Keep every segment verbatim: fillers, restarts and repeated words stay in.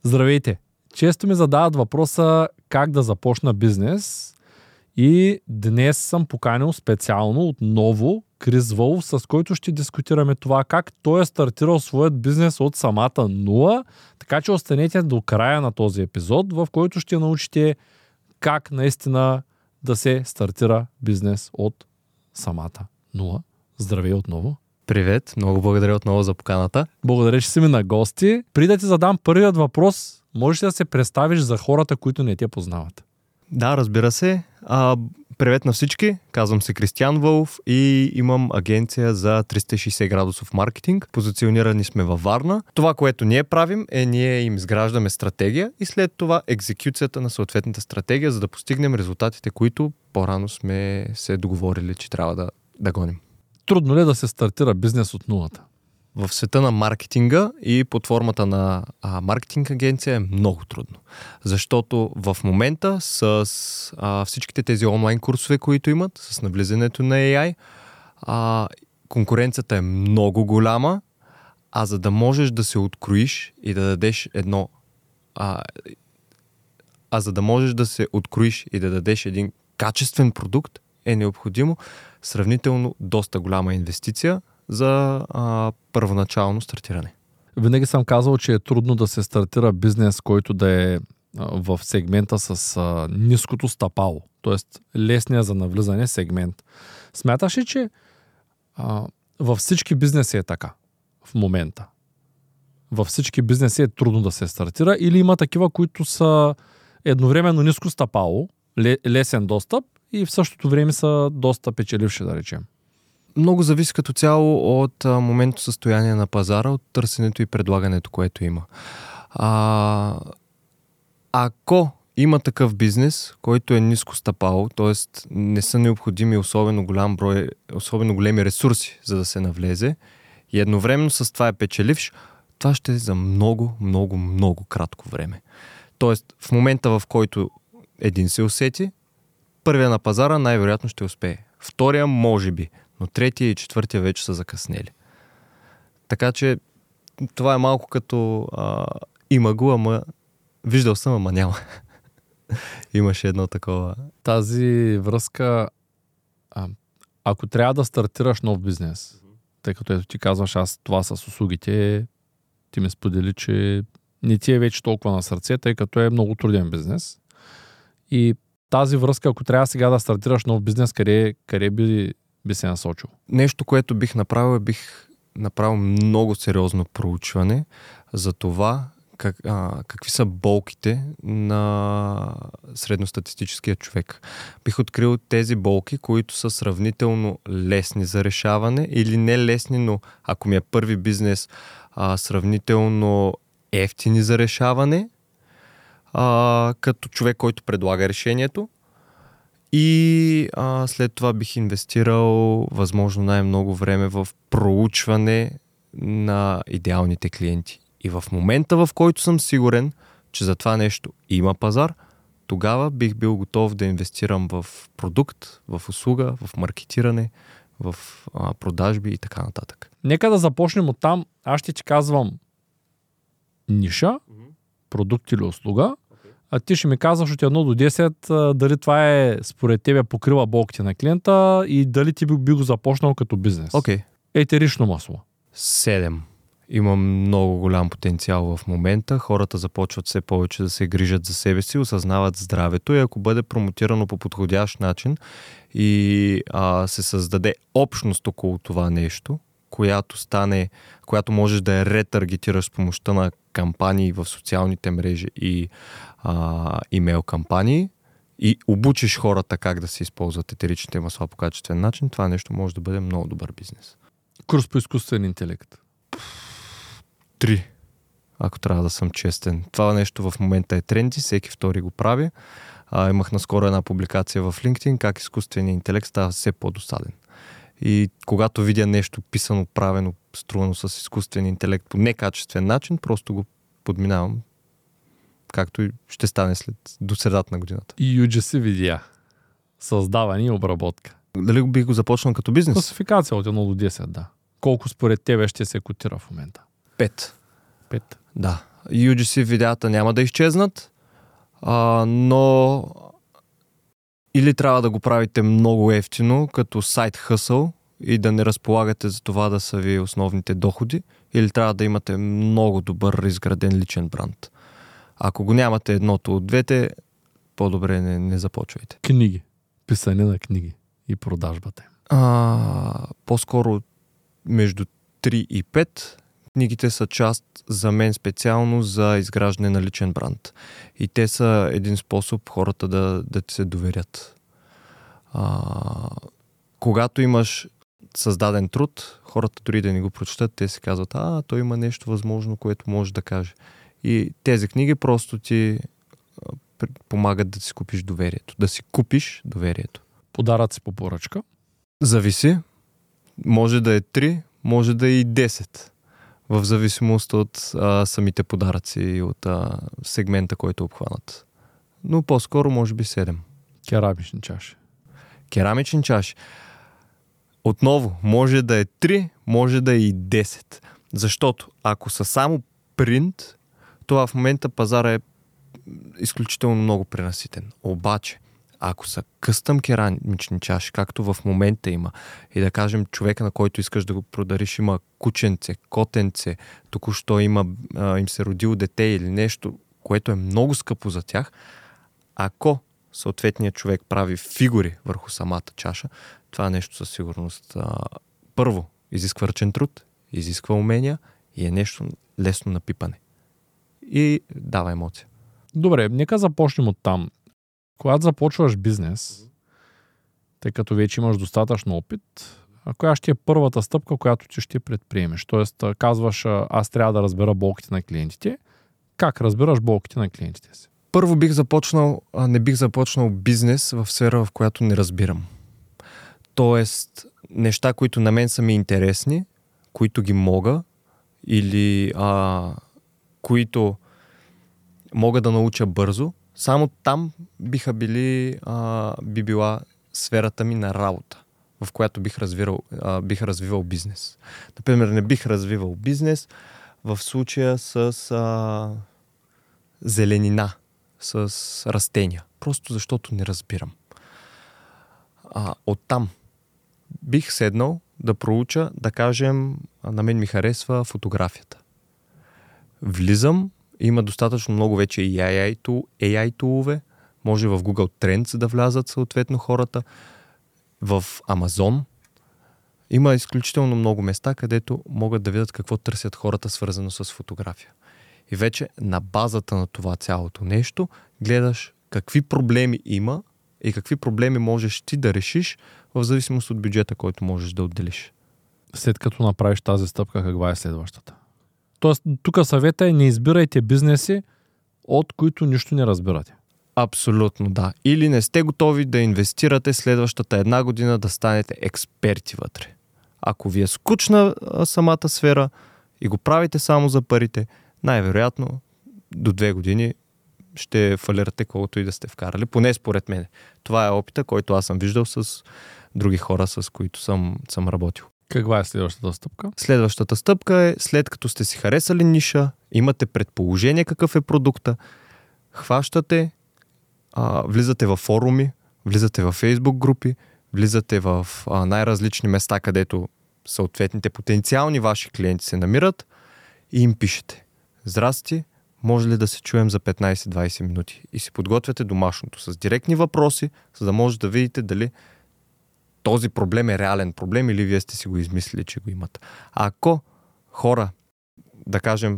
Здравейте! Често ми задават въпроса как да започна бизнес и днес съм поканил специално отново Крис Вълф, с който ще дискутираме това как той е стартирал своят бизнес от самата нула, така че останете до края на този епизод, в който ще научите как наистина да се стартира бизнес от самата нула. Здравей отново! Привет, много благодаря отново за поканата. Благодаря, че си ми на гости. Преди да ти задам първият въпрос, можеш ли да се представиш за хората, които не те познават? Да, разбира се. А, привет на всички, казвам се Кристиан Вълф и имам агенция за триста и шейсет градусов маркетинг. Позиционирани сме във Варна. Това, което ние правим е ние им изграждаме стратегия и след това екзекюцията на съответната стратегия, за да постигнем резултатите, които по-рано сме се договорили, че трябва да, да гоним. Трудно ли е да се стартира бизнес от нулата? В света на маркетинга и под формата на а, маркетинг агенция е много трудно. Защото в момента с а, всичките тези онлайн курсове, които имат, с навлизането на Ей Ай, а, конкуренцията е много голяма, а за да можеш да се откроиш и да дадеш едно... А, а за да можеш да се откроиш и да дадеш един качествен продукт, е необходимо сравнително доста голяма инвестиция за а, първоначално стартиране. Винаги съм казал, че е трудно да се стартира бизнес, който да е а, в сегмента с а, ниското стъпало, т.е. лесния за навлизане сегмент. Смяташ ли, че а, във всички бизнеси е така в момента? Във всички бизнеси е трудно да се стартира или има такива, които са едновременно ниско стъпало, лесен достъп и в същото време са доста печеливши, да речем? Много зависи като цяло от а, моментното състояние на пазара, от търсенето и предлагането, което има. А, ако има такъв бизнес, който е ниско стъпало, т.е. не са необходими особено голям брой, особено големи ресурси, за да се навлезе, и едновременно с това е печеливш, това ще е за много, много, много кратко време. Тоест, в момента, в който един се усети, първия на пазара най-вероятно ще успее. Втория може би, но третия и четвъртия вече са закъснели. Така че това е малко като а, има го, ама виждал съм, ама няма. Имаше едно такова. Тази връзка, а, ако трябва да стартираш нов бизнес, тъй като ето ти казваш, аз това с услугите, ти ми сподели, че не ти е вече толкова на сърце, тъй като е много труден бизнес. И тази връзка, ако трябва сега да стартираш нов бизнес, къде, къде би, би се насочил? Нещо, което бих направил, е бих направил много сериозно проучване за това как, а, какви са болките на средностатистическия човек. Бих открил тези болки, които са сравнително лесни за решаване или не лесни, но ако ми е първи бизнес, а, сравнително ефтини за решаване, а, като човек, който предлага решението. И а, след това бих инвестирал възможно най-много време в проучване на идеалните клиенти. И в момента, в който съм сигурен, че за това нещо има пазар, тогава бих бил готов да инвестирам в продукт, в услуга, в маркетиране, в а, продажби и така нататък. Нека да започнем от там. Аз ще ти казвам ниша, продукт или услуга, а ти ще ми казваш от едно до десет дали това е според тебе покрива болките на клиента и дали ти би, би го започнал като бизнес. Окей. Okay. Етерично масло. Седем. Има много голям потенциал в момента. Хората започват все повече да се грижат за себе си, осъзнават здравето и ако бъде промотирано по подходящ начин и а, се създаде общност около това нещо, която стане, която можеш да я ретаргетираш с помощта на кампании в социалните мрежи и а, имейл кампании и обучиш хората как да се използват етеричните масла по качествен начин, това нещо може да бъде много добър бизнес. Курс по изкуствен интелект. Три. Ако трябва да съм честен. Това нещо в момента е тренди, всеки втори го прави. А, имах наскоро една публикация в LinkedIn, как изкуственият интелект става все по-досаден. И когато видя нещо писано, правено, струвано с изкуствен интелект по некачествен начин, просто го подминавам, както и ще стане след до средата на годината. И Ю Джи Си видеа. Създаване и обработка. Дали бих го започнал като бизнес? Класификация от едно до десет, да. Колко според тебе ще се котира в момента? Пет. Пет. Да. Ю Джи Си видеята няма да изчезнат, а, но или трябва да го правите много ефтино, като сайт хъсъл и да не разполагате за това да са ви основните доходи, или трябва да имате много добър изграден личен бранд. Ако го нямате едното от двете, по-добре не, не започвайте. Книги. Писане на книги и продажбата. А, по-скоро между три и пет. Книгите са част за мен специално за изграждане на личен бранд. И те са един способ хората да, да ти се доверят. А, когато имаш създаден труд, хората дори да не го прочитат, те си казват, а, той има нещо възможно, което може да каже. И тези книги просто ти помагат да си купиш доверието. Да си купиш доверието. Подаръци по поръчка? Зависи. Може да е три, може да е и десет. В зависимост от а, самите подаръци и от а, сегмента, който обхванат. Но по-скоро може би седем. Керамични чаши. Керамични чаши. Отново, може да е три, може да е и десет. Защото ако са само принт, това в момента пазара е изключително много пренаситен. Обаче, ако са къстъм керамични чаши, както в момента има, и да кажем човека, на който искаш да го продариш, има кученце, котенце, току-що има, а, им се родило дете или нещо, което е много скъпо за тях, ако съответният човек прави фигури върху самата чаша, това нещо със сигурност а, първо изисква ръчен труд, изисква умения и е нещо лесно на пипане. И дава емоция. Добре, нека започнем от там. Когато започваш бизнес, тъй като вече имаш достатъчно опит, коя ще е първата стъпка, която ти ще предприемеш? Тоест, казваш, аз трябва да разбера болките на клиентите. Как разбираш болките на клиентите си? Първо бих започнал, не бих започнал бизнес в сфера, в която не разбирам. Тоест, неща, които на мен са ми интересни, които ги мога или а, които мога да науча бързо, само там биха били, а, би била сферата ми на работа, в която бих, развивал, а, бих развивал бизнес. Например, не бих развивал бизнес в случая с а, зеленина, с растения. Просто защото не разбирам. А, оттам бих седнал да проуча, да кажем, на мен ми харесва фотографията. Влизам, има достатъчно много вече и ей ай, ей ай тулове, може в Google Trends да влязат съответно хората, в Amazon. Има изключително много места, където могат да видят какво търсят хората, свързано с фотография. И вече на базата на това цялото нещо гледаш какви проблеми има и какви проблеми можеш ти да решиш в зависимост от бюджета, който можеш да отделиш. След като направиш тази стъпка, каква е следващата? Тоест, тук съвета е не избирайте бизнеси, от които нищо не разбирате. Абсолютно, да. Или не сте готови да инвестирате следващата една година да станете експерти вътре. Ако ви е скучна а, самата сфера и го правите само за парите, най-вероятно до две години ще фалирате колкото и да сте вкарали. Поне според мен. Това е опита, който аз съм виждал с други хора, с които съм, съм работил. Каква е следващата стъпка? Следващата стъпка е, след като сте си харесали ниша, имате предположение какъв е продукта, хващате, а, влизате във форуми, влизате във Фейсбук групи, влизате в а, най-различни места, където съответните потенциални ваши клиенти се намират и им пишете: здрасти, може ли да се чуем за петнайсет-двайсет минути? И си подготвяте домашното с директни въпроси, за да може да видите дали този проблем е реален проблем или вие сте си го измислили, че го имат. А ако хора, да кажем,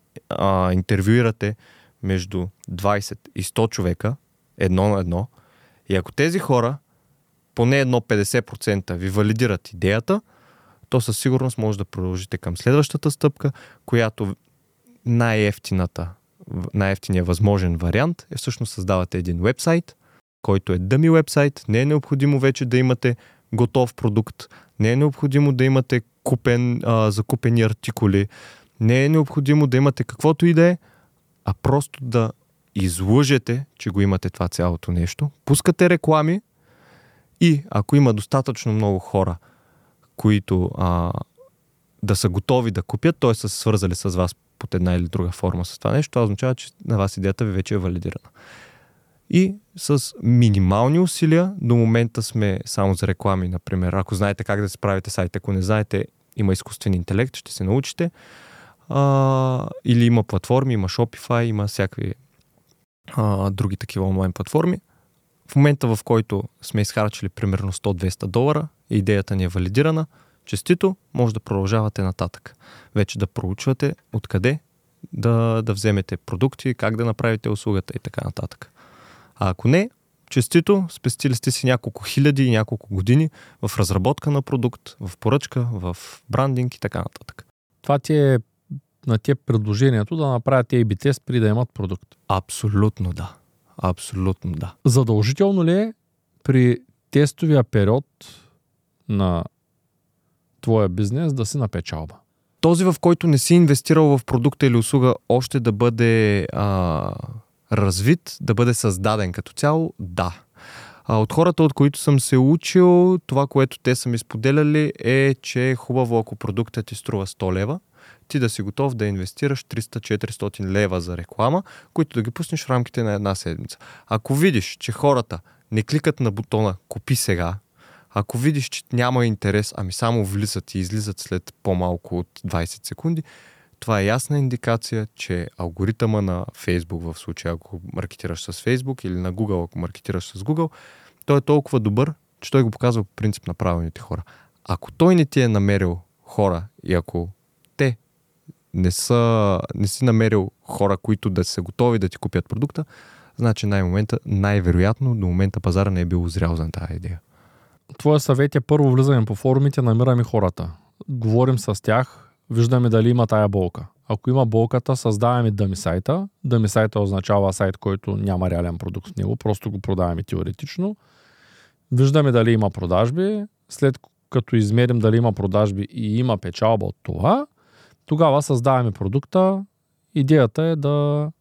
а, интервюирате между двайсет и сто човека, едно на едно, и ако тези хора поне едно петдесет процента ви валидират идеята, то със сигурност може да продължите към следващата стъпка, която най-ефтината, най-ефтиният възможен вариант е всъщност създавате един вебсайт, който е дъми вебсайт. Не е необходимо вече да имате готов продукт, не е необходимо да имате купен, а, закупени артикули, не е необходимо да имате каквото и да е, а просто да излъжете, че го имате това цялото нещо. Пускате реклами и ако има достатъчно много хора, които а, да са готови да купят, т.е. са свързали с вас под една или друга форма с това нещо, това означава, че на вас идеята ви вече е валидирана. И с минимални усилия, до момента сме само за реклами, например. Ако знаете как да се правите сайт, ако не знаете, има изкуствен интелект, ще се научите. А, или има платформи, има Shopify, има всякакви а, други такива онлайн платформи. В момента, в който сме изхарчили примерно сто до двеста долара, идеята ни е валидирана, честито, може да продължавате нататък. Вече да проучвате откъде да, да вземете продукти, как да направите услугата и така нататък. А ако не, честито, спестили сте си няколко хиляди и няколко години в разработка на продукт, в поръчка, в брандинг и така нататък. Това ти е на тия предложението да направят ей би тест при да имат продукт. Абсолютно да. Абсолютно да. Задължително ли е при тестовия период на твоя бизнес да си на печалба? Този, в който не си инвестирал в продукта или услуга, още да бъде а, развит, да бъде създаден като цяло, да. А от хората, от които съм се учил, това, което те са ми споделяли, е, че е хубаво, ако продуктът ти струва сто лева, ти да си готов да инвестираш триста до четиристотин лева за реклама, които да ги пуснеш в рамките на една седмица. Ако видиш, че хората не кликат на бутона "Купи сега", ако видиш, че няма интерес, ами само влизат и излизат след по-малко от двайсет секунди, това е ясна индикация, че алгоритъма на Facebook, в случая ако маркетираш с Facebook, или на Google, ако маркетираш с Google, той е толкова добър, че той го показва по принцип на правилните хора. Ако той не ти е намерил хора и ако те не, са, не си намерил хора, които да са готови да ти купят продукта, значи най-момента, най-вероятно до момента пазара не е бил озрял за тази идея. Твоя съвет е първо влизаме по форумите, намираме хората. Говорим с тях, виждаме дали има тая болка. Ако има болката, създаваме дъми сайта. Дъми сайта означава сайт, който няма реален продукт в него, просто го продаваме теоретично. Виждаме дали има продажби. След като измерим дали има продажби и има печалба от това, тогава създаваме продукта. Идеята е да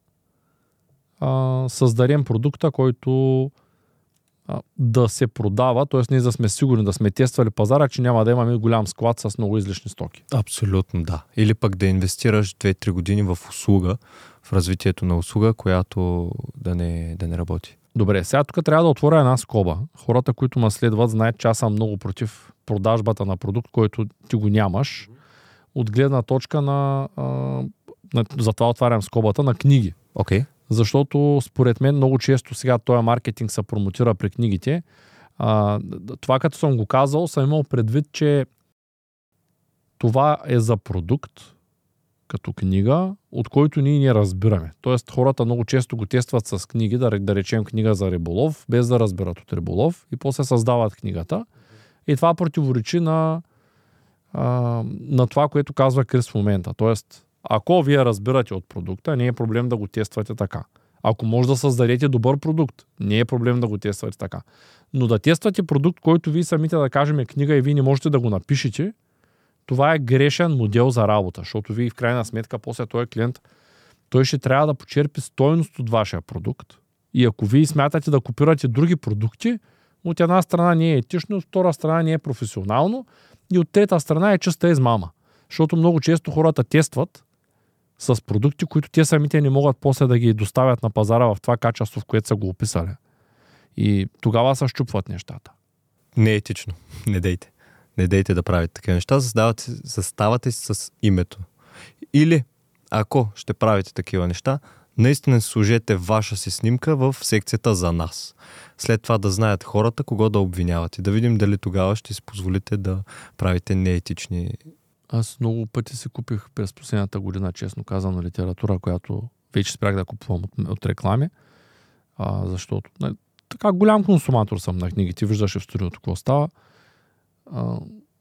а, създадем продукта, който а, да се продава, т.е. ние да сме сигурни, да сме тествали пазара, че няма да имаме голям склад с много излишни стоки. Абсолютно да. Или пък да инвестираш две-три години в услуга, в развитието на услуга, която да не, да не работи. Добре, сега тук трябва да отворя една скоба. Хората, които ме следват, знаят, че аз съм много против продажбата на продукт, който ти го нямаш. От гледна точка на, а, на затова отварям скобата, на книги. Окей. Okay. Защото според мен много често сега този маркетинг се промотира при книгите. А, това като съм го казал, съм имал предвид, че това е за продукт, като книга, от който ние не разбираме. Тоест хората много често го тестват с книги, да, да речем книга за риболов, без да разберат от риболов и после създават книгата. И това противоречи на, а, на това, което казва Крис в момента. Тоест, ако вие разбирате от продукта, не е проблем да го тествате така. Ако може да създадете добър продукт, не е проблем да го тествате така. Но да тествате продукт, който вие самите, да кажем, е книга и вие не можете да го напишете, това е грешен модел за работа, защото вие в крайна сметка после този клиент, той ще трябва да почерпи стойност от вашия продукт. И ако вие смятате да копирате други продукти, от една страна не е етично, от втора страна не е професионално и от трета страна е чиста измама. Защото много често хората тестват с продукти, които те самите не могат после да ги доставят на пазара в това качество, в което са го описали. И тогава се щупват нещата. Не е етично. Не дейте. Не дейте да правите такива неща. Създавате, съставате си с името. Или, ако ще правите такива неща, наистина сложете ваша си снимка в секцията за нас. След това да знаят хората кого да обвиняват и да видим дали тогава ще си позволите да правите неетични. Аз много пъти си купих през последната година, честно казано, литература, която вече спрях да купувам от, от реклами, а, защото не, така голям консуматор съм на книги. Ти виждаш в студиото какво става. А,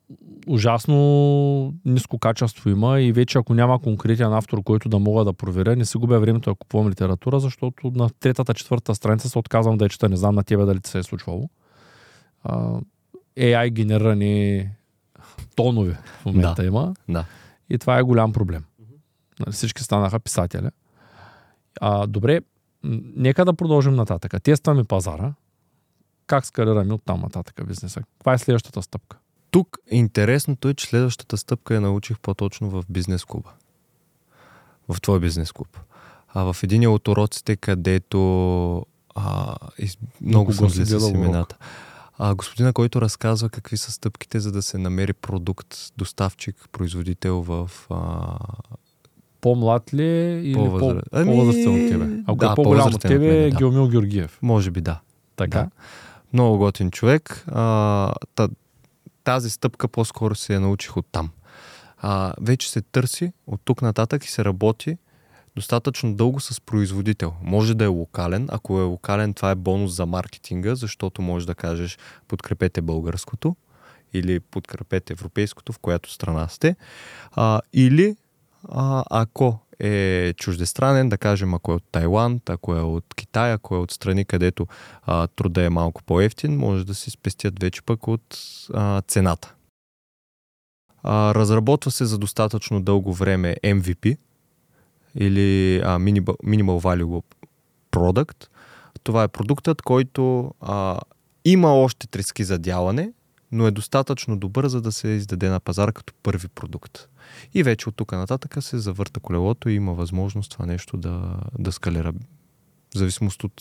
ужасно ниско качество има и вече ако няма конкретен автор, който да мога да проверя, не си губя времето да купувам литература, защото на третата, четвърта страница се отказвам да я чета. Не знам на тебе дали ти се е случвало. А, ей ай генерирани тонове в момента да, има. Да. И това е голям проблем. Mm-hmm. Всички станаха писатели. А, добре, нека да продължим нататък. Тестваме пазара. Как скалираме от там нататък бизнеса? Каква е следващата стъпка? Тук интересното е, че следващата стъпка я научих по-точно в бизнес клуба. в твой бизнес клуб. А в един от уроците, където а, из... много съм излезе с имената. А, господина, който разказва какви са стъпките, за да се намери продукт, доставчик, производител в... А... По-млад ли е или по-възра... по- по-възрастен от тебе? Ако да, е по-голям от тебе е да. Геомил Георгиев. Може би да. Така. Да. Много готин човек. А, тази стъпка по-скоро се я научих оттам. А, вече се търси от тук нататък и се работи достатъчно дълго с производител. Може да е локален. Ако е локален, това е бонус за маркетинга, защото може да кажеш подкрепете българското или подкрепете европейското, в която страна сте. А, или а, ако е чуждестранен, да кажем, ако е от Тайланд, ако е от Китай, ако е от страни, където а, труда е малко по-евтин, може да си спестят вече пък от а, цената. А, разработва се за достатъчно дълго време Ем Ви Пи или а, Minimal, Minimal Valuable Product. Това е продуктът, който а, има още трески за дялане, но е достатъчно добър, за да се издаде на пазара като първи продукт. И вече от тук нататък се завърта колелото и има възможност това нещо да, да скалира. В зависимост от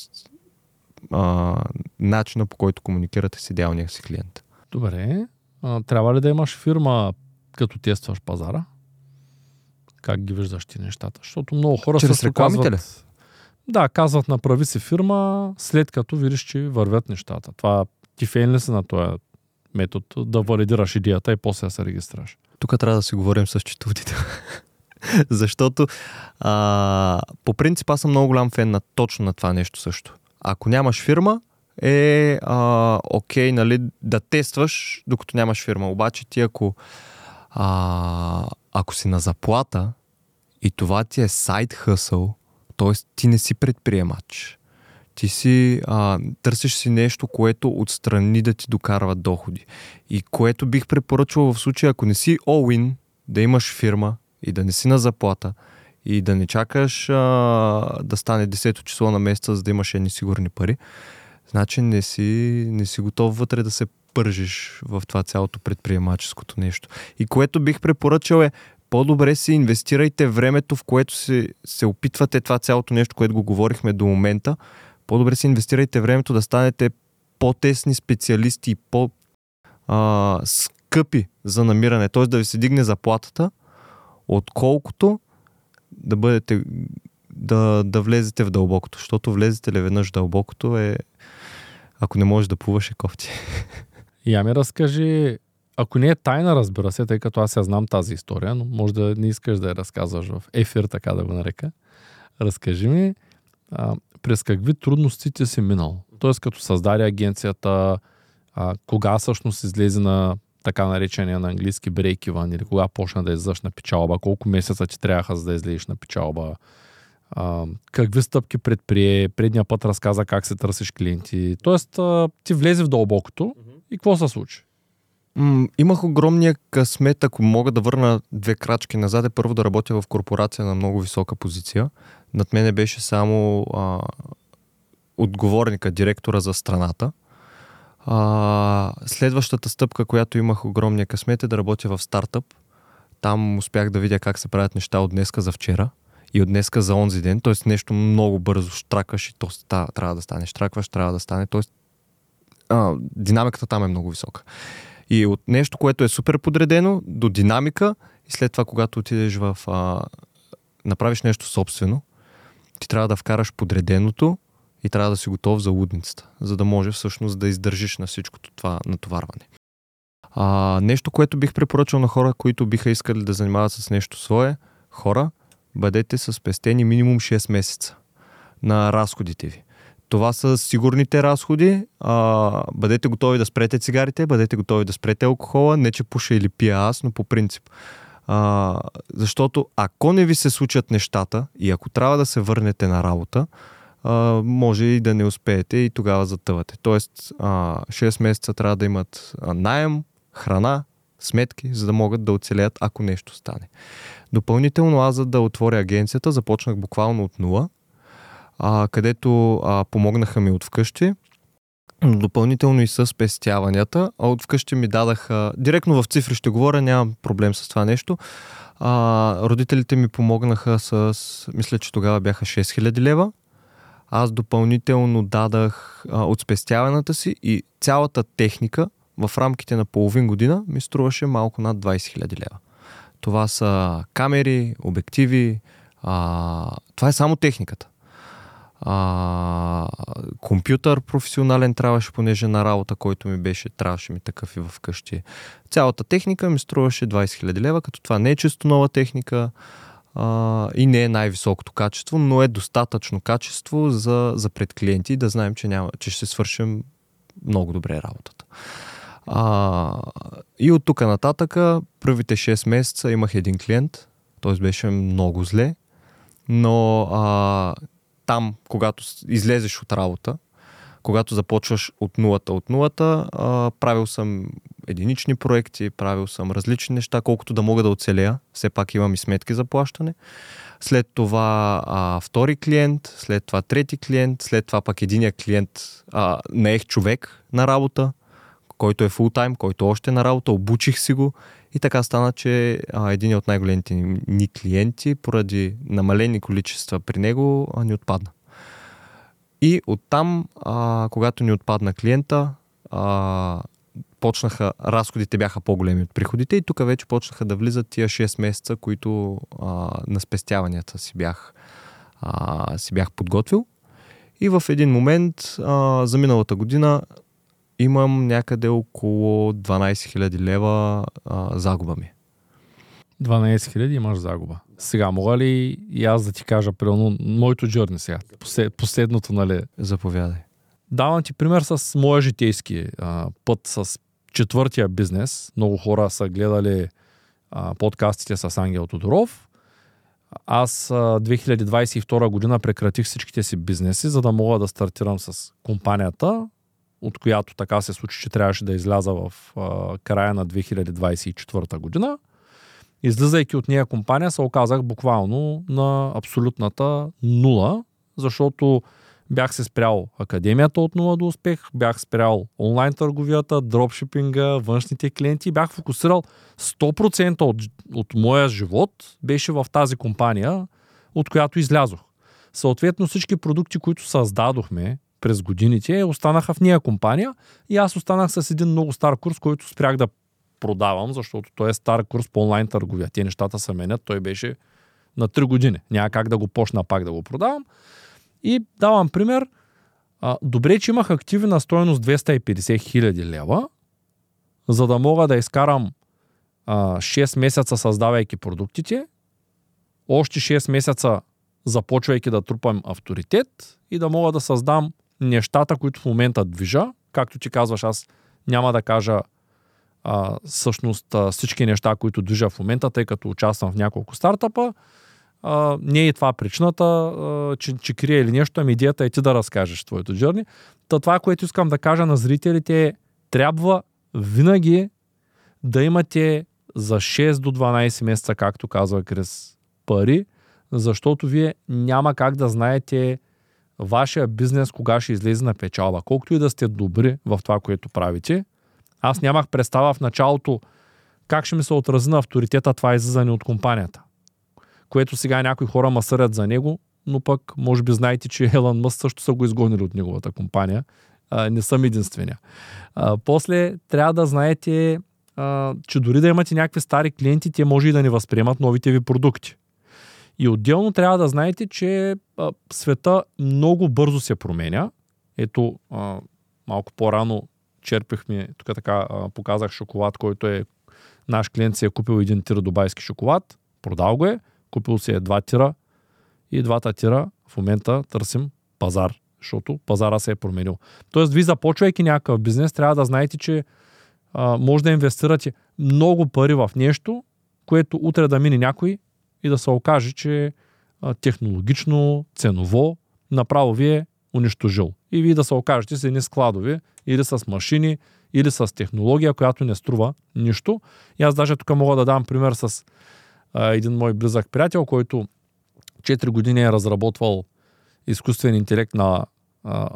а, начина, по който комуникирате с идеалния си клиент. Добре. А, трябва ли да имаш фирма, като тестваш пазара? Как ги виждаш ти нещата? Защото много хора чрез рекламите ли? Да, казват направи си фирма, след като видиш, че вървят нещата. Това ти фейн ли си на този метод да валидираш идеята и после да се регистрираш? Тук трябва да си говорим с счетоводител. Защото а, по принцип аз съм много голям фен на точно на това нещо също. Ако нямаш фирма, е а, окей, нали, да тестваш, докато нямаш фирма. Обаче ти ако а, ако си на заплата и това ти е сайд хъсъл, т.е. ти не си предприемач. Ти си а, търсиш си нещо, което отстрани да ти докарва доходи. И което бих препоръчвал в случая, ако не си all-in, да имаш фирма и да не си на заплата и да не чакаш а, да стане десето число на месеца, за да имаш едни сигурни пари, значи не си, не си готов вътре да се пържиш в това цялото предприемаческото нещо. И което бих препоръчал е по-добре си инвестирайте времето, в което се, се опитвате това цялото нещо, което го говорихме до момента. По-добре си инвестирайте времето да станете по-тесни специалисти и по-скъпи за намиране. Т.е. да ви се дигне заплатата, отколкото да бъдете да, да влезете в дълбокото. Защото влезете ли веднъж в дълбокото е ако не можеш да плуваш е кофти. Я ми разкажи, ако не е тайна, разбира се, тъй като аз я знам тази история, но може да не искаш да я разказваш в ефир, така да го нарека. Разкажи ми, а, през какви трудности ти си минал? Тоест, като създаде агенцията, а, кога всъщност излезе на така наречения на английски break-even, или кога почна да излезеш на печалба, колко месеца ти трябваха за да излезеш на печалба, а, какви стъпки предприе, предния път разказа как се търсиш клиенти. Тоест, а, ти влезе в дълбокото mm-hmm. и какво се случи? М- имах огромния късмет, ако мога да върна две крачки назад, е първо да работя в корпорация на много висока позиция. Над мене беше само а, отговорника, директора за страната. А, следващата стъпка, която имах огромния късмет, е да работя в стартъп. Там успях да видя как се правят неща от днеска за вчера и от днеска за онзи ден. Тоест нещо много бързо штракаш и то трябва да стане. Штракваш, трябва да стане. Тоест а, динамиката там е много висока. И от нещо, което е супер подредено, до динамика и след това, когато отидеш в а, направиш нещо собствено, ти трябва да вкараш подреденото и трябва да си готов за лудницата, за да може всъщност да издържиш на всичкото това натоварване. А, нещо, което бих препоръчал на хора, които биха искали да занимават с нещо свое, хора, бъдете с спестени минимум шест месеца на разходите ви. Това са сигурните разходи. А, бъдете готови да спрете цигарите, бъдете готови да спрете алкохола, не че пуша или пия аз, но по принцип. А, защото ако не ви се случат нещата и ако трябва да се върнете на работа, а, може и да не успеете и тогава затъвате. Тоест а, шест месеца трябва да имат наем, храна, сметки, за да могат да оцелеят, ако нещо стане. Допълнително аз, за да отворя агенцията, започнах буквално от нула, а, където а, помогнаха ми от вкъщи. Допълнително и с спестяванията. А от вкъщи ми дадаха, директно в цифри ще говоря, нямам проблем с това нещо. А, родителите ми помогнаха с, мисля, че тогава бяха шест хиляди лева. Аз допълнително дадах а, от спестяваната си и цялата техника в рамките на половин година ми струваше малко над двайсет хиляди лева. Това са камери, обективи, а, това е само техниката. А, компютър професионален трябваше, понеже на работа, който ми беше, трябваше ми такъв и вкъщи. Цялата техника ми струваше двайсет хиляди лева, като това не е чисто нова техника а, и не е най-високото качество, но е достатъчно качество за, за пред клиенти да знаем, че, няма, че ще свършим много добре работата. А, и от тук нататъка, първите шест месеца имах един клиент, т.е. беше много зле, но а, там, когато излезеш от работа, когато започваш от нулата от нулата, а, правил съм единични проекти, правил съм различни неща, колкото да мога да оцелея. Все пак имам и сметки за плащане. След това а, втори клиент, след това трети клиент, след това пак единия клиент а, наех човек на работа, който е фултайм, който още е на работа, обучих си го и така стана, че а, един от най-големите ни клиенти, поради намалени количества при него, а, ни отпадна. И оттам, а, когато ни отпадна клиента, а, почнаха, разходите бяха по-големи от приходите и тук вече почнаха да влизат тия шест месеца, които а, на спестяванията си бях, а, си бях подготвил. И в един момент, а, за миналата година, имам някъде около дванайсет хиляди лева а, загуба ми. дванайсет хиляди имаш загуба. Сега, мога ли и аз да ти кажа, примерно, моето джърни сега, послед, последното, нали? Заповядай. Давам ти пример с моя житейски а, път с четвъртия бизнес. Много хора са гледали а, подкастите с Ангел Тодоров. Аз а, две хиляди двайсет и втора година прекратих всичките си бизнеси, за да мога да стартирам с компанията, от която така се случи, че трябваше да изляза в а, края на две хиляди двайсет и четвърта година. Излизайки от нея компания, се оказах буквално на абсолютната нула, защото бях се спрял академията от нула до успех, бях спрял онлайн търговията, дропшипинга, външните клиенти, бях фокусирал сто процента от, от моя живот беше в тази компания, от която излязох. Съответно всички продукти, които създадохме през годините, останаха в нея компания и аз останах с един много стар курс, който спрях да продавам, защото той е стар курс по онлайн търговия. Те нещата се менят, той беше на три години. Няма как да го почна пак да го продавам. И давам пример, а, добре, че имах активи на стойност двеста и петдесет хиляди лева, за да мога да изкарам а, шест месеца създавайки продуктите, още шест месеца започвайки да трупам авторитет и да мога да създам нещата, които в момента движа. Както ти казваш, аз няма да кажа а, всъщност а, всички неща, които движа в момента, тъй като участвам в няколко стартъпа. А, не е и това причината, а, че, че крие или нещо, ами идеята е ти да разкажеш твоето джърни. Та това, което искам да кажа на зрителите е, трябва винаги да имате за шест до дванайсет месеца, както казва Крис, пари, защото вие няма как да знаете вашия бизнес кога ще излезе на печалба. Колкото и да сте добри в това, което правите. Аз нямах представа в началото как ще ми се отрази на авторитета това излизане от компанията. Което сега някои хора ма съдят за него, но пък може би знаете, че Елън Мъск също са го изгонили от неговата компания. А, не съм единствения. А, после трябва да знаете, а, че дори да имате някакви стари клиенти, те може и да не възприемат новите ви продукти. И отделно трябва да знаете, че а, света много бързо се променя. Ето, а, малко по-рано черпихме, тук така а, показах шоколад, който е наш клиент си е купил един тир дубайски шоколад, продал го е, купил си е два тира и двата тира в момента търсим пазар, защото пазара се е променил. Тоест, ви започвайки някакъв бизнес, трябва да знаете, че а, може да инвестирате много пари в нещо, което утре да мине някой и да се окаже, че а, технологично, ценово, направо ви е унищожил. И вие да се окажете с едни складови, или с машини, или с технология, която не струва нищо. И аз даже тук мога да дам пример с а, един мой близък приятел, който четири години е разработвал изкуствен интелект на а,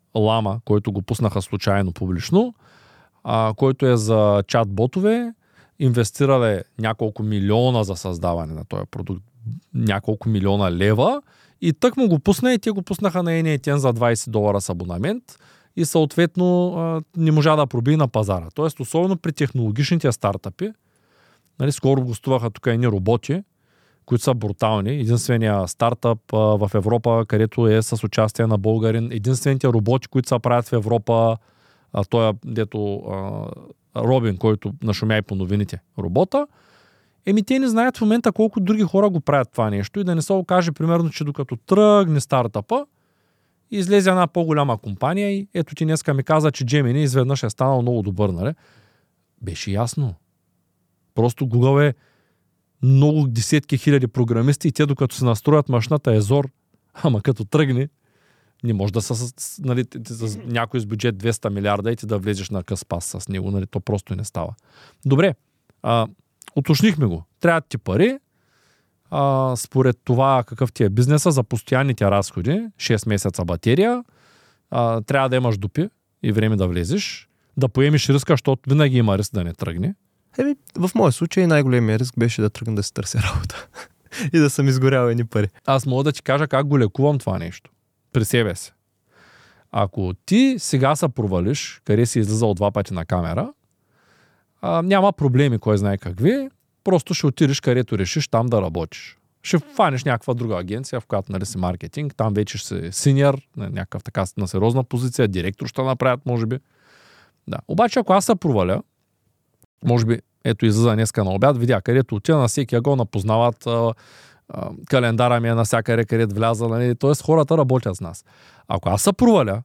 Лама, който го пуснаха случайно публично, а, който е за чат-ботове, инвестирали няколко милиона за създаване на този продукт, няколко милиона лева и тък му го пусна и те го пуснаха на Ен Ей Ти Ен за двайсет долара с абонамент и съответно а, не можа да пробие на пазара. Тоест, особено при технологичните стартъпи, нали, скоро гостуваха тук едни роботи, които са брутални. Единствения стартъп а, в Европа, където е с участие на българин. Единствените роботи, които се правят в Европа, а, той е дето а, Робин, който нашумя и по новините робота, еми те не знаят в момента колко други хора го правят това нещо и да не се окаже, примерно, че докато тръгне стартъпа, излезе една по-голяма компания и ето ти днеска ми каза, че Gemini изведнъж е станал много добър, нали? Беше ясно. Просто Google е много десетки хиляди програмисти и те докато се настроят машината е зор, ама като тръгне, не може да са нали, с някой с бюджет двеста милиарда и ти да влезеш на къс пас с него, нали, то просто не става. Добре, а, уточнихме го. Трябва ти пари, а, според това какъв ти е бизнеса за постоянните разходи, шест месеца батерия, а, трябва да имаш дупи и време да влезеш, да поемеш риска, защото винаги има риск да не тръгне. Еми, в моя случай най-големия риск беше да тръгна да се търся работа и да съм изгорял едни пари. Аз мога да ти кажа как го лекувам това нещо. При себе си. Ако ти сега се провалиш, къде си излизал два пъти на камера, а, няма проблеми, кой знае какви, просто ще отидеш където решиш там да работиш. Ще фанеш някаква друга агенция, в която нали си маркетинг, там вече ще си синьор, някакъв така на сериозна позиция, директор ще направят, може би. Да. Обаче, ако аз се проваля, може би, ето излиза днеска на обяд, видя, където отида на всеки го напознават, а, а, календара ми е навсякъде, където вляза, нали, т.е. хората работят с нас. Ако аз се проваля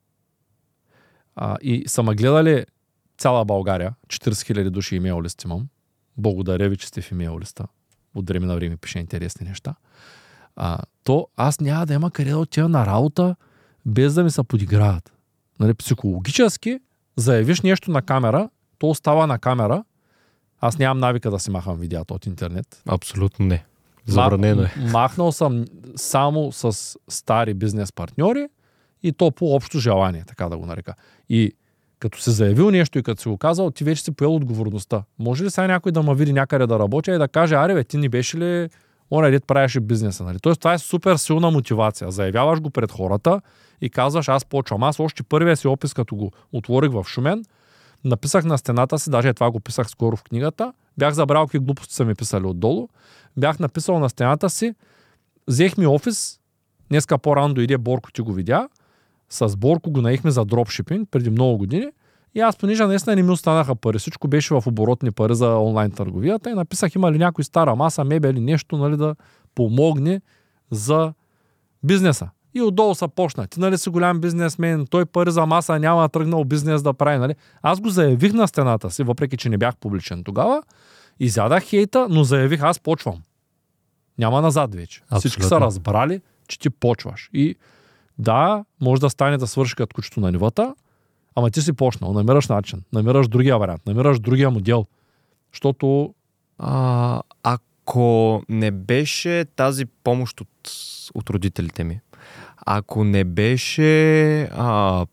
а, и са ме гледали цяла България, четирийсет хиляди души имейл лист имам, благодаря ви, че сте в имейл листа, от време на време пише интересни неща, а, то аз няма да има къде да отида на работа, без да ми се подиграват. Нали, психологически заявиш нещо на камера, то остава на камера. Аз нямам навика да си махам видеята от интернет. Абсолютно не. Забранено е. Махнал съм само с стари бизнес партньори и то по общо желание, така да го нарека. И като си заявил нещо и като си го казал, ти вече си поел отговорността. Може ли сега някой да ме види някъде да работя и да каже, аре бе, ти не беше ли оня дет правеше бизнеса, нали? Тоест това е супер силна мотивация. Заявяваш го пред хората и казваш, аз почвам. Аз още първия си опис, като го отворих в Шумен, написах на стената си, даже това го писах скоро в книгата, бях забрал какви глупости са ми писали отдолу, бях написал на стената си, взех ми офис, днеска по-рано дойде Борко, ти го видя, с Борко го наехме за дропшипинг преди много години и аз понеже наистина не ми останаха пари, всичко беше в оборотни пари за онлайн търговията и написах има ли някой стара маса, мебел или нещо, нали, да помогне за бизнеса. И отдолу са почна. Ти нали си голям бизнесмен, той пари за маса няма тръгнал бизнес да прави. Нали? Аз го заявих на стената си, въпреки че не бях публичен тогава. Изядах хейта, но заявих, аз почвам. Няма назад вече. Абсолютно. Всички са разбрали, че ти почваш. И да, може да стане да свърши като кучето на нивата, ама ти си почнал, намираш начин, намираш другия вариант, намираш другия модел. Защото... А, ако не беше тази помощ от, от родителите ми, ако не беше... А,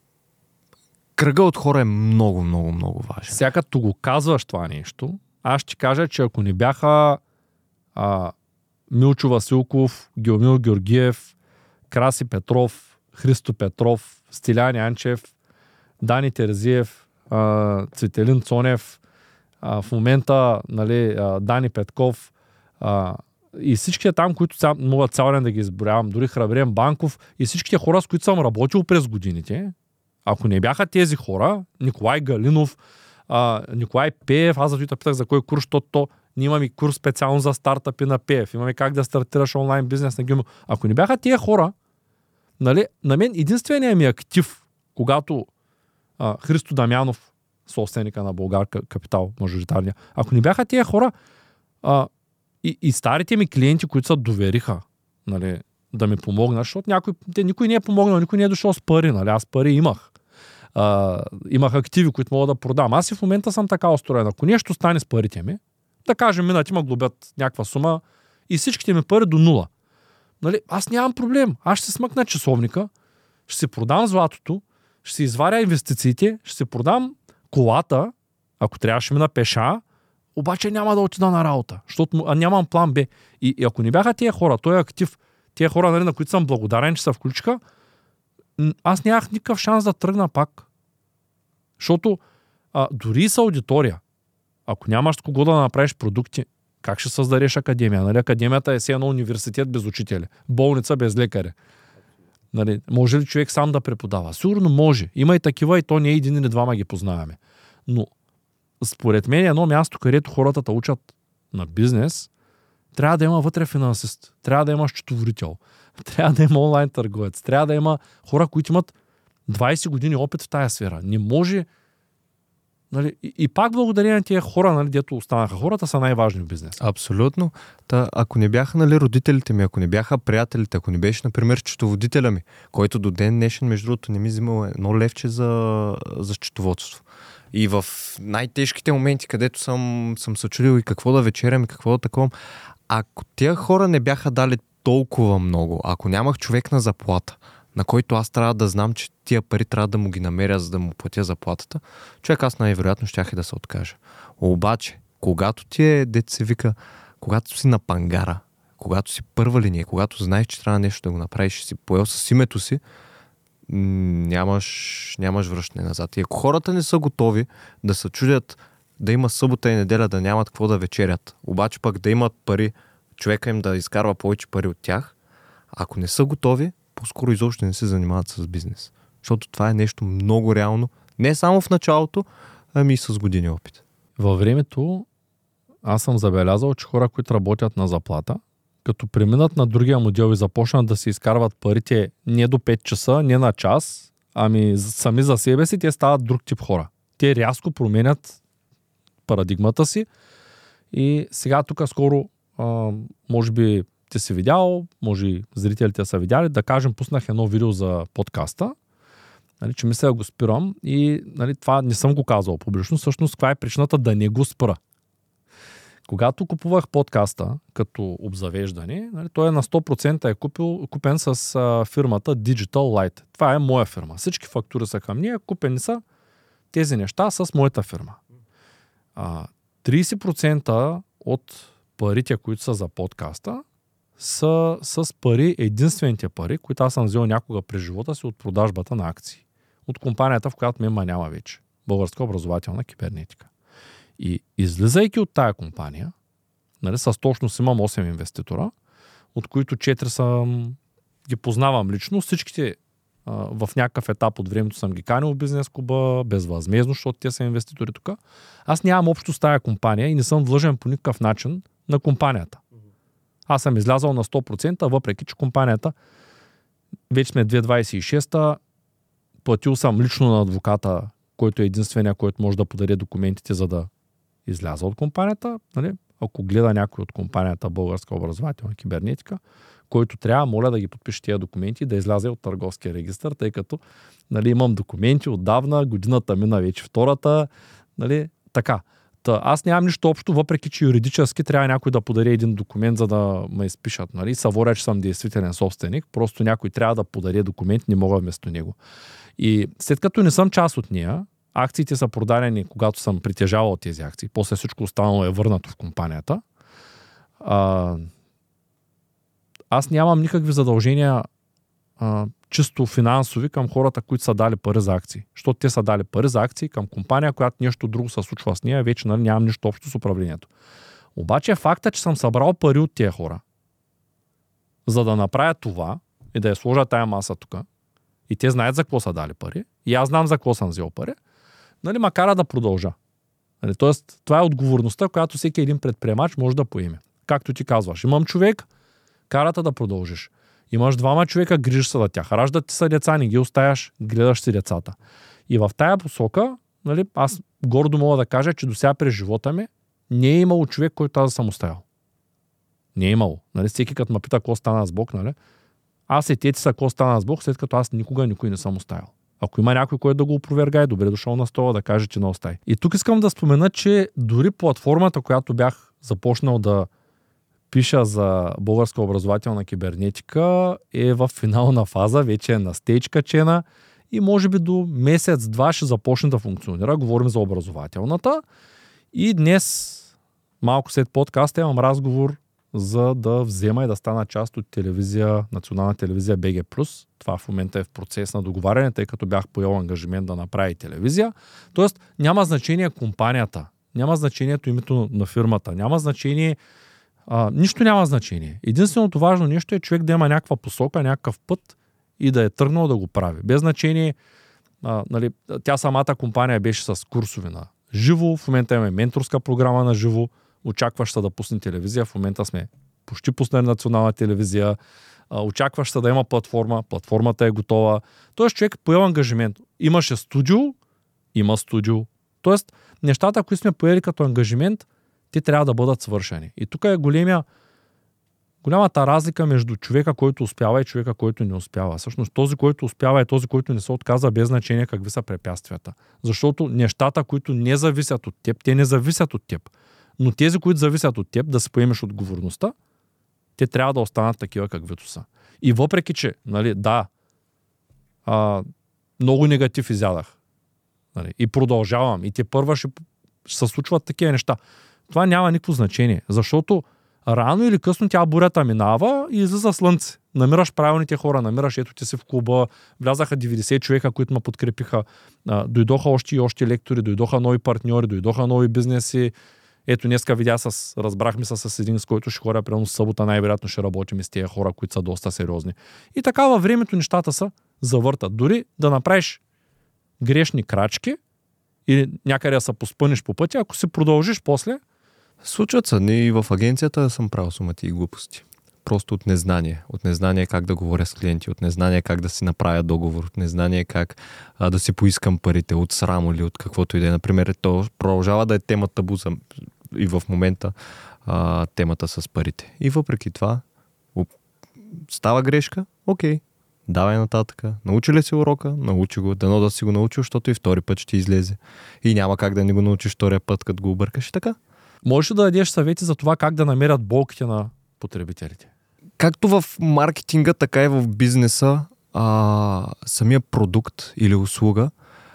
кръга от хора е много, много, много важен. Сега като го казваш това нещо, аз ще кажа, че ако не бяха а, Милчо Василков, Геомил Георгиев, Краси Петров, Христо Петров, Стилян Янчев, Дани Терзиев, а, Цветелин Цонев, а, в момента нали, а, Дани Петков а, и всичките там, които ця, мога цял ден да ги изборявам, дори Храбрен Банков и всичките хора, с които съм работил през годините, ако не бяха тези хора, Николай Галинов, а, Николай Пеев, аз зато и питах за кой курс, защото то, ние имаме курс специално за стартъпи на Пеев, имаме как да стартираш онлайн бизнес на Гюмо. Ако не бяха тези хора, нали, на мен единственият ми актив, когато а, Христо Дамянов, собственика на Българ Капитал, мажоритарния, ако не бяха тези хора, а, и, и старите ми клиенти, които се довериха, нали, да ми помогнат, защото някой, те, никой не е помогнал, никой не е дошъл с пари, нали, аз пари имах. А, имах активи, които мога да продам. Аз и в момента съм така устроен. Ако нещо стане с парите ми, да кажем, минат има глобят някаква сума и всичките ми пари до нула. Нали, аз нямам проблем. Аз ще се смъкна часовника, ще си продам златото ще си изваря инвестициите, ще си продам колата, ако трябваше ми на пеша, обаче няма да отида на работа, защото а нямам план Б. И, и ако не бяха тия хора, той е актив, тия хора, нали, на които съм благодарен, че се включиха, аз нямах никакъв шанс да тръгна пак. Защото а, дори с аудитория, ако нямаш с кого да направиш продукти, как ще създадеш академия? Нали? Академията е все едно университет без учители, болница без лекари. Нали? Може ли човек сам да преподава? Сигурно може. Има и такива, и то не е един или двама ги познаваме. Но според мен едно място, където хората те учат на бизнес, трябва да има вътре финансист, трябва да има счетоводител, трябва да има онлайн търговец, трябва да има хора, които имат двайсет години опит в тая сфера. Не може. Нали, и, и пак благодарение на тия хора, нали, дето останаха, хората са най-важни в бизнес. Абсолютно. Та, ако не бяха, нали, родителите ми, ако не бяха приятелите, ако не беше, например, счетоводителя ми, който до ден днешен, между другото, не ми взимал едно левче за, за счетоводство. И в най-тежките моменти, където съм, съм се чудил и какво да вечерям и какво да таковам, ако тия хора не бяха дали толкова много, ако нямах човек на заплата, на който аз трябва да знам, че тия пари трябва да му ги намеря, за да му платя заплатата, човек аз най-вероятно щях и да се откажа. Обаче, когато ти е, дето се вика, когато си на пангара, когато си първа линия, когато знаеш, че трябва нещо да го направиш и си поел с името си, нямаш, нямаш връщане назад. И ако хората не са готови да се чудят да има събота и неделя, да нямат какво да вечерят, обаче пък да имат пари, човека им да изкарва повече пари от тях, ако не са готови, по-скоро изобщо не се занимават с бизнес. Защото това е нещо много реално, не само в началото, ами и с години опит. Във времето аз съм забелязал, че хора, които работят на заплата, като преминат на другия модел и започнат да си изкарват парите не до пет часа, не на час, ами сами за себе си, те стават друг тип хора. Те рязко променят парадигмата си и сега тук скоро, а, може би ти си видял, може и зрителите са видяли, да кажем, пуснах едно видео за подкаста, нали, че мисля да го спирам и нали, това не съм го казал публично, всъщност каква е причината да не го спра. Когато купувах подкаста като обзавеждане, нали, той е на сто процента е купил, купен с а, фирмата Digital Light. Това е моя фирма. Всички фактури са към нея, купени са тези неща с моята фирма. А, трийсет процента от парите, които са за подкаста, са с пари, единствените пари, които аз съм взел някога през живота си от продажбата на акции. От компанията, в която ме няма вече. Българска образователна кибернетика. И излизайки от тая компания, нали, с точност имам осем инвеститора, от които четири съм, ги познавам лично, всичките а, в някакъв етап от времето съм ги канил в бизнес клуба, безвъзмездно, защото те са инвеститори тук. Аз нямам общо с тая компания и не съм длъжен по никакъв начин на компанията. Аз съм излязал на сто процента, въпреки че компанията, вече сме две хиляди двайсет и шеста, платил съм лично на адвоката, който е единствения, който може да подаде документите, за да изляза от компанията. Нали? Ако гледа някой от компанията Българска образователна кибернетика, който трябва, моля да ги подпише тия документи и да излезе от търговския регистър, тъй като нали, имам документи отдавна, годината мина вече втората. Нали? Така. Та, аз нямам нищо общо, въпреки че юридически трябва някой да подаде един документ, за да ме изпишат. Нали? Съворя, че съм действителен собственик, просто някой трябва да подаде документ, не мога вместо него. И след като не съм част от нея, акциите са продадени, когато съм притежавал тези акции, после всичко останало е върнато в компанията, а, аз нямам никакви задължения а, чисто финансови към хората, които са дали пари за акции. Защото те са дали пари за акции към компания, която нещо друго се случва с нея, вече нали, нямам нищо общо с управлението. Обаче факта, че съм събрал пари от тия хора, за да направя това и да я сложа тая маса тук, и те знаят за какво са дали пари, и аз знам за какво съм взел пари, нали, ма кара да продължа. Нали, тоест, това е отговорността, която всеки един предприемач може да поеме. Както ти казваш, имам човек, карата да продължиш. Имаш двама човека, грижиш се за тях. Раждат ти са деца, не ги оставяш, гледаш си децата. И в тая посока, нали, аз гордо мога да кажа, че до сега през живота ми не е имало човек, който аз да съм оставял. Не е имало. Нали, всеки като ме пита какво стана с Бог, нали, аз и те ти са какво стана с Бог, след като аз никога никой не съм оставил. Ако има някой, който да го опровергае, добре дошъл на стола да каже, че не остави. И тук искам да спомена, че дори платформата, която бях започнал да пиша за Българска образователна кибернетика, е в финална фаза, вече е на стейдж качена и може би до месец-два ще започне да функционира. Говорим за образователната. И днес, малко след подкаста, имам разговор за да взема и да стана част от телевизия, национална телевизия би джи плюс. Това в момента е в процес на договаряне, тъй като бях поел ангажимент да направи телевизия. Тоест няма значение компанията, няма значението името на фирмата, няма значение, а, нищо няма значение. Единственото важно нещо е човек да има някаква посока, някакъв път и да е тръгнал да го прави. Без значение, а, нали, тя самата компания беше с курсове на живо, в момента имаме менторска програма на живо, очакваш да пусне телевизия, в момента сме почти пуснали национална телевизия, очакваш да има платформа, платформата е готова. Тоест човек поел ангажимент. Имаше студио, има студио. Тоест нещата, които сме поели като ангажимент, те трябва да бъдат свършени. И тук е големия, голямата разлика между човека, който успява и човека, който не успява. Всъщност този, който успява е този, който не се отказва без значение какви са препятствията. Защото нещата, които не зависят от теб, те не зависят от теб. Но тези, които зависят от теб, да се поемеш отговорността, те трябва да останат такива, каквито са. И въпреки, че, нали, да, а, много негатив изядах. Нали, и продължавам. И те първа ще, ще се случват такива неща. Това няма никакво значение, защото рано или късно тя бурята минава и излиза слънце. Намираш правилните хора, намираш, ето ти си в клуба, влязаха деветдесет човека, които ме подкрепиха, а, дойдоха още и още лектори, дойдоха нови партньори, дойдоха нови бизнеси. Ето днеска видя с, разбрахме се с един, с който ще хора, примерно събота най-вероятно ще работим с тези хора, които са доста сериозни. И така във времето нещата са завъртат. Дори да направиш грешни крачки или някъде да се поспънеш по пътя, ако се продължиш после. Случват се. Не и в агенцията съм правил сумати и глупости. Просто от незнание. От незнание как да говоря с клиенти, от незнание как да си направя договор, от незнание как а, да си поискам парите, от срам или от каквото и да е. Например, то продължава да е тема табу за, и в момента а, темата с парите. И въпреки това става грешка, окей, давай нататък. Научи ли си урока? Научи го. Дано да си го научил, защото и втори път ще излезе. И няма как да не го научиш втория път, като го объркаш и така. Можеш да дадеш съвети за това как да намерят болките на потребителите? Както в маркетинга, така и в бизнеса, а, самия продукт или услуга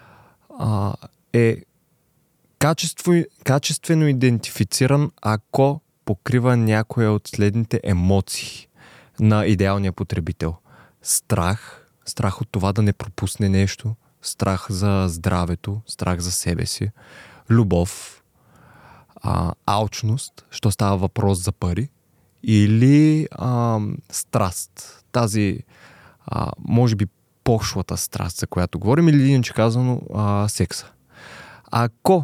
а, е качество, качествено идентифициран, ако покрива някоя от следните емоции на идеалния потребител. Страх, страх от това да не пропусне нещо, страх за здравето, страх за себе си, любов, а, алчност, що става въпрос за пари, или а, страст. Тази, а, може би, пошлата страст, за която говорим, или иначе казано а, секса. Ако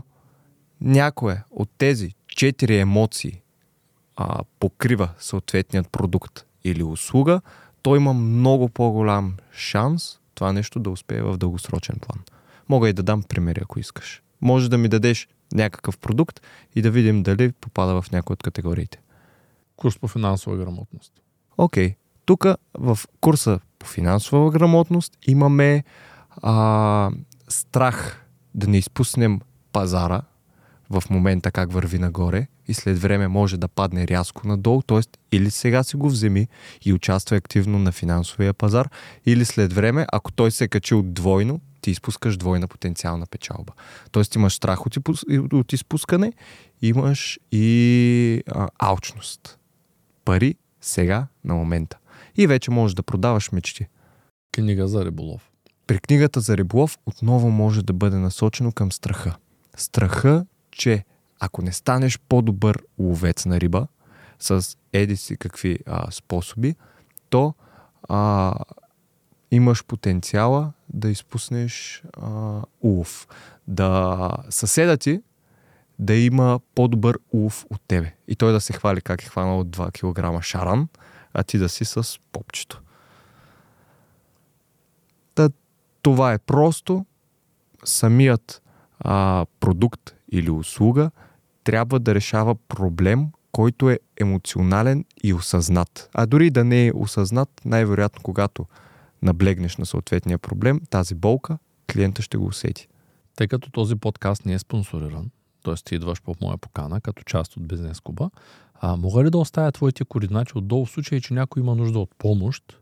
някое от тези четири емоции а, покрива съответният продукт или услуга, то има много по-голям шанс това нещо да успее в дългосрочен план. Мога и да дам примери, ако искаш. Може да ми дадеш някакъв продукт и да видим дали попада в някоя от категориите. Курс по финансова грамотност. Окей. Okay. Тук в курса по финансова грамотност имаме а, страх да не изпуснем пазара в момента как върви нагоре и след време може да падне рязко надолу, т.е. или сега си го вземи и участвай активно на финансовия пазар, или след време, ако той се е качил двойно, ти изпускаш двойна потенциална печалба. Тоест имаш страх от, от изпускане, имаш и а, алчност. Пари сега, на момента. И вече можеш да продаваш мечти. Книга за риболов. При книгата за риболов отново може да бъде насочено към страха. Страха, че ако не станеш по-добър ловец на риба с еди си какви а, способи, то а, имаш потенциала да изпуснеш а, улов. Да съседа ти да има по-добър улов от тебе. И той да се хвали как е хванал два килограма шаран, а ти да си с попчето. Та, това е просто самият а, продукт или услуга трябва да решава проблем, който е емоционален и осъзнат. А дори да не е осъзнат, най-вероятно когато наблегнеш на съответния проблем, тази болка, клиента ще го усети. Тъй като този подкаст не е спонсориран, т.е. ти идваш по моя покана като част от Бизнес Клуба, а мога ли да оставя твоите координати отдолу в случай, че някой има нужда от помощ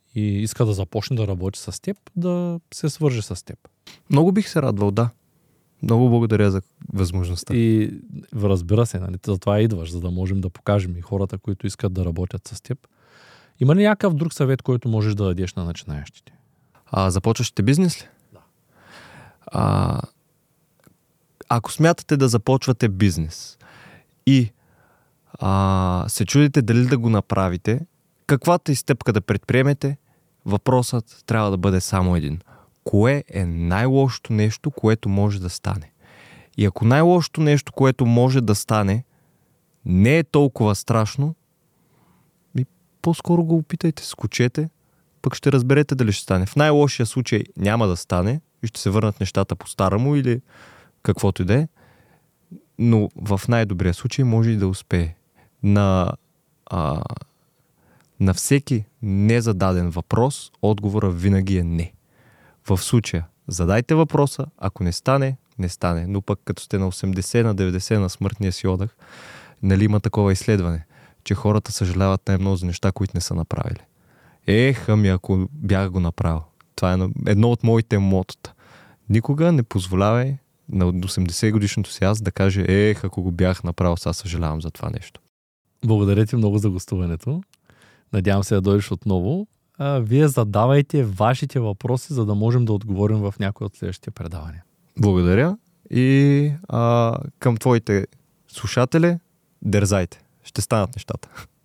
и иска да започне да работи с теб, да се свърже с теб. Много бих се радвал, да. Много благодаря за възможността. И разбира се, нали, за това идваш, за да можем да покажем и хората, които искат да работят с теб. Има ли някакъв друг съвет, който можеш да дадеш на начинаещите? А, започващите бизнес ли? Да. А, ако смятате да започвате бизнес и а, се чудите дали да го направите, каквато и стъпка да предприемете, въпросът трябва да бъде само един. Кое е най-лошото нещо, което може да стане? И ако най-лошото нещо, което може да стане, не е толкова страшно, и по-скоро го опитайте, скочете, пък ще разберете дали ще стане. В най-лошия случай няма да стане и ще се върнат нещата по-старому или каквото и да е, но в най-добрия случай може и да успее. На, а, на всеки незададен въпрос отговора винаги е не. В случая задайте въпроса, ако не стане, не стане. Но пък като сте на осемдесет, на деветдесет на смъртния си одъх, нали има такова изследване, че хората съжаляват най-много за неща, които не са направили. Ех, ами ако бях го направил. Това е едно от моите мотота. Никога не позволявай на осемдесет годишното си аз да каже, ех, ако го бях направил, сега съжалявам за това нещо. Благодаря ти много за гостуването. Надявам се да дойдеш отново. А, вие задавайте вашите въпроси, за да можем да отговорим в някои от следващите предавания. Благодаря и а, към твоите слушатели, дързайте. Ще станат нещата.